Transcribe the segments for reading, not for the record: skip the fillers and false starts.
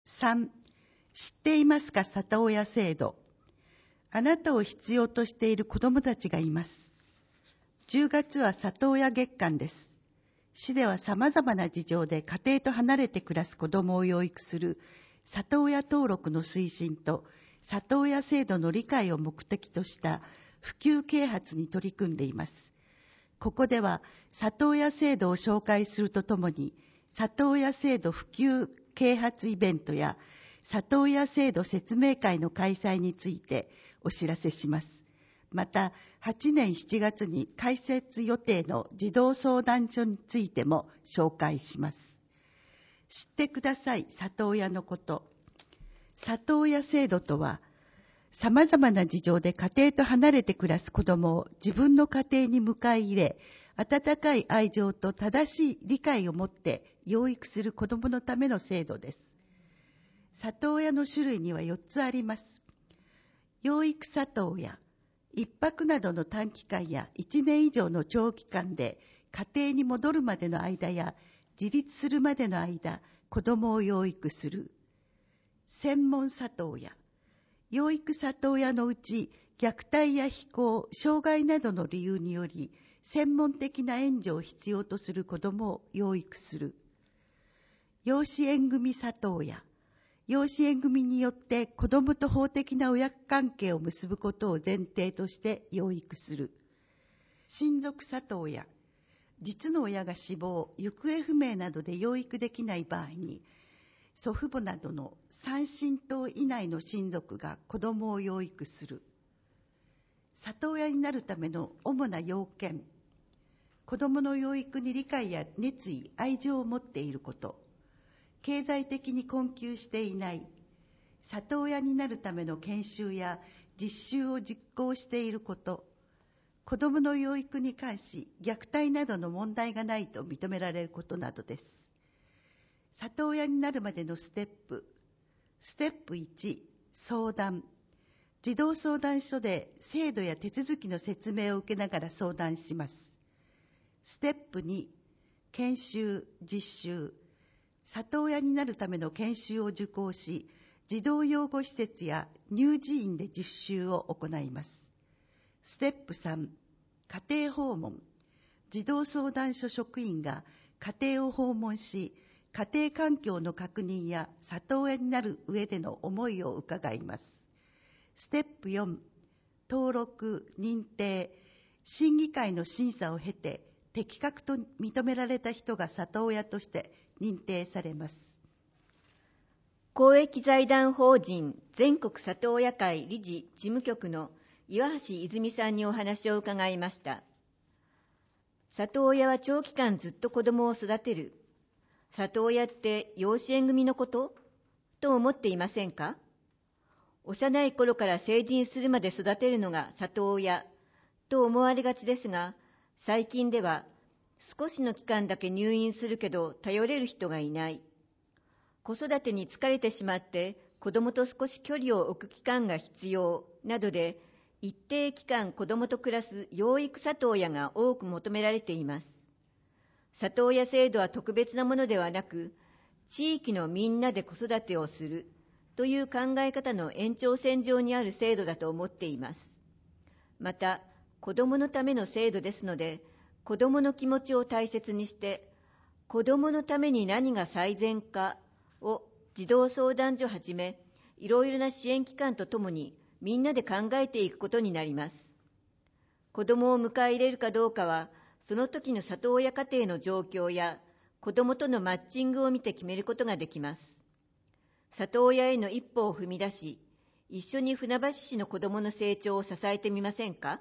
3、知っていますか里親制度。あなたを必要としている子どもたちがいます。10月は里親月間です。市では様々な事情で家庭と離れて暮らす子どもを養育する里親登録の推進と里親制度の理解を目的とした普及啓発に取り組んでいます。ここでは里親制度を紹介するとともに、里親制度普及啓発イベントや里親制度説明会の開催についてお知らせします。また、8年7月に開設予定の児童相談所についても紹介します。知ってください、里親のこと。里親制度とは、様々な事情で家庭と離れて暮らす子どもを自分の家庭に迎え入れ、温かい愛情と正しい理解を持って養育する子どものための制度です。里親の種類には4つあります。養育里親、1泊などの短期間や1年以上の長期間で家庭に戻るまでの間や自立するまでの間、子どもを養育する。専門里親、養育里親のうち虐待や非行、障害などの理由により専門的な援助を必要とする子どもを養育する。養子縁組里親、養子縁組によって子どもと法的な親子関係を結ぶことを前提として養育する。親族里親、実の親が死亡、行方不明などで養育できない場合に、祖父母などの3親等以内の親族が子どもを養育する。里親になるための主な要件、子どもの養育に理解や熱意、愛情を持っていること、経済的に困窮していない、里親になるための研修や実習を実行していること、子どもの養育に関し虐待などの問題がないと認められることなどです。里親になるまでのステップ。ステップ1、相談。児童相談所で制度や手続きの説明を受けながら相談します。ステップ2、研修、実習。里親になるための研修を受講し、児童養護施設や乳児院で実習を行います。ステップ3、家庭訪問。児童相談所職員が家庭を訪問し、家庭環境の確認や里親になる上での思いを伺います。ステップ4、登録、認定、審議会の審査を経て、適格と認められた人が里親として認定されます。 公益財団法人全国里親会理事事務局の岩橋泉さんにお話を伺いました。里親は長期間ずっと子供を育てる。里親って養子縁組のことと思っていませんか？幼い頃から成人するまで育てるのが里親と思われがちですが、最近では少しの期間だけ入院するけど頼れる人がいない。子育てに疲れてしまって子供と少し距離を置く期間が必要などで、一定期間子供と暮らす養育里親が多く求められています。里親制度は特別なものではなく、地域のみんなで子育てをするという考え方の延長線上にある制度だと思っています。また、子供のための制度ですので、子供の気持ちを大切にして、子供のために何が最善かを児童相談所をはじめ、いろいろな支援機関とともにみんなで考えていくことになります。子供を迎え入れるかどうかは、その時の里親家庭の状況や子供とのマッチングを見て決めることができます。里親への一歩を踏み出し、一緒に船橋市の子供の成長を支えてみませんか？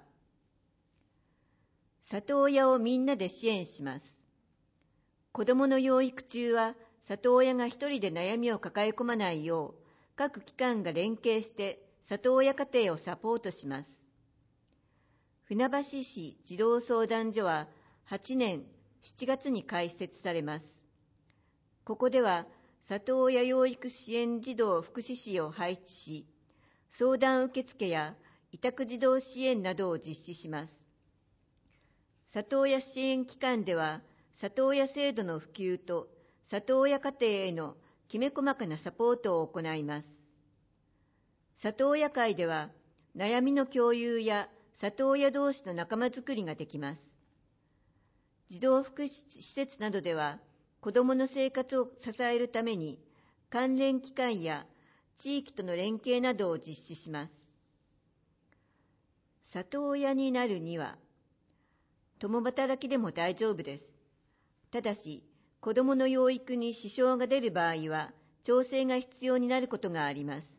里親をみんなで支援します。子供の養育中は、里親が一人で悩みを抱え込まないよう、各機関が連携して里親家庭をサポートします。船橋市児童相談所は8年7月に開設されます。ここでは里親養育支援児童福祉士を配置し、相談受付や委託児童支援などを実施します。里親支援機関では、里親制度の普及と里親家庭へのきめ細かなサポートを行います。里親会では、悩みの共有や里親同士の仲間づくりができます。児童福祉施設などでは、子どもの生活を支えるために、関連機関や地域との連携などを実施します。里親になるには、共働きでも大丈夫です。ただし、子どもの養育に支障が出る場合は、調整が必要になることがあります。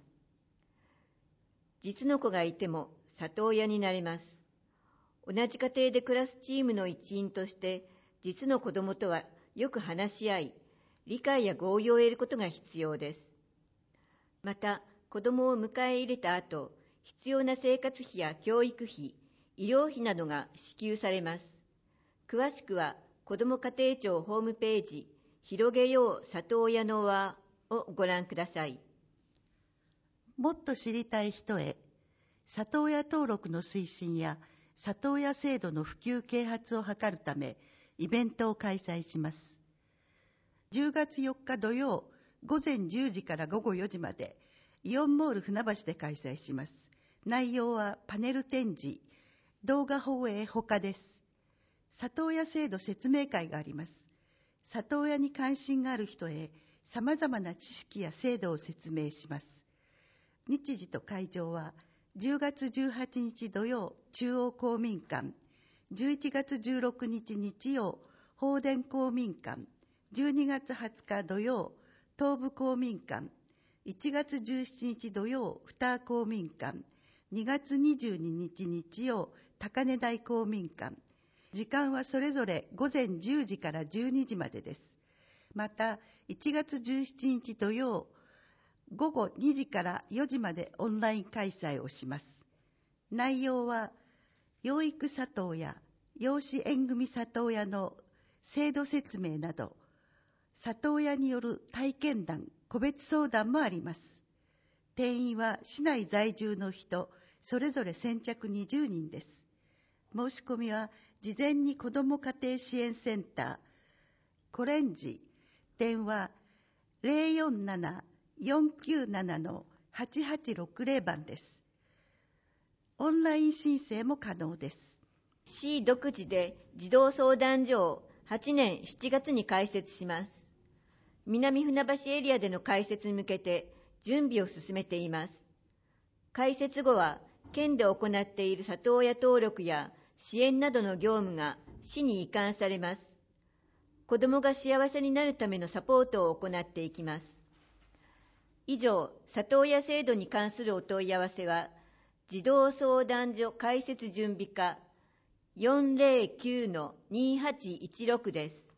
実の子がいても里親になれます。同じ家庭で暮らすチームの一員として、実の子どもとはよく話し合い、理解や合意を得ることが必要です。また、子どもを迎え入れた後、必要な生活費や教育費、医療費などが支給されます。詳しくは、子ども家庭庁ホームページ、広げよう里親の輪をご覧ください。 もっと知りたい人へ、里親登録の推進や里親制度の普及啓発を図るため、イベントを開催します。10月4日土曜、午前10時から午後4時まで、イオンモール船橋で開催します。内容はパネル展示、動画放映他です。里親制度説明会があります。里親に関心がある人へ、様々な知識や制度を説明します。日時と会場は、10月18日土曜、中央公民館、11月16日日曜、放電公民館、12月20日土曜、東部公民館、1月17日土曜、二公民館、2月22日日曜、高根台公民館。時間はそれぞれ午前10時から12時までです。また、1月17日土曜、午後2時から4時までオンライン開催をします。内容は、養育里親、養子縁組里親の制度説明など、里親による体験談、個別相談もあります。定員は市内在住の人、それぞれ先着20人です。申し込みは、事前に子ども家庭支援センター、コレンジ、電話 047-497-8860 番です。オンライン申請も可能です。 市独自で児童相談所を8年7月に開設します。南船橋エリアでの開設に向けて準備を進めています。開設後は、県で行っている里親登録や支援などの業務が市に移管されます。子どもが幸せになるためのサポートを行っていきます。以上、里親制度に関するお問い合わせは、児童相談所開設準備課 409-2816 です。